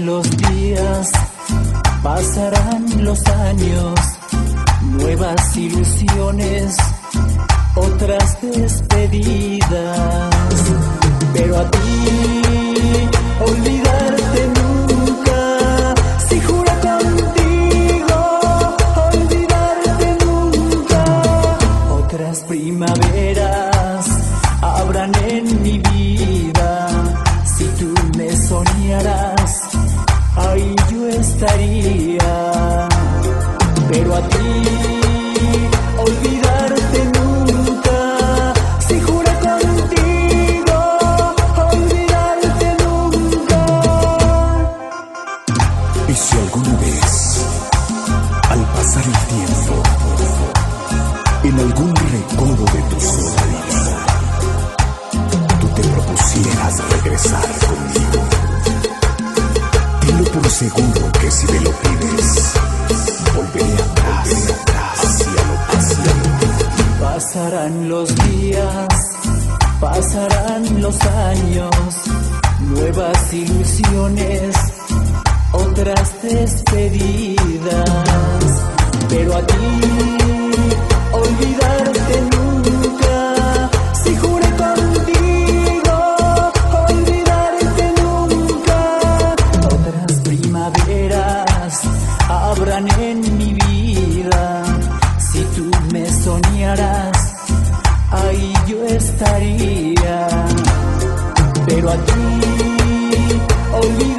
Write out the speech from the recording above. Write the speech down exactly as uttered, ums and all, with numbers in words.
los días, pasarán los años, nuevas ilusiones, otras despedidas. Pero a ti, olvidarte nunca, si juro contigo, olvidarte nunca. Otras primaveras habrán en mi vida, si tú me soñaras, ahí yo estaría. Pero a ti, olvidarte nunca, si juro contigo, olvidarte nunca. Y si alguna vez, al pasar el tiempo, en algún recodo de tu soledad, tú te propusieras regresar conmigo, tenlo por seguro que si me lo pides, volveré atrás, hacia lo pasado. Pasarán los días, pasarán los años, nuevas ilusiones, otras despedidas. Pero a ti, olvidarte nunca, si juré contigo, olvidarte nunca. Otras primaveras habrán en mi vida, si tú me soñaras, ahí yo estaría. Pero a ti, olvidarte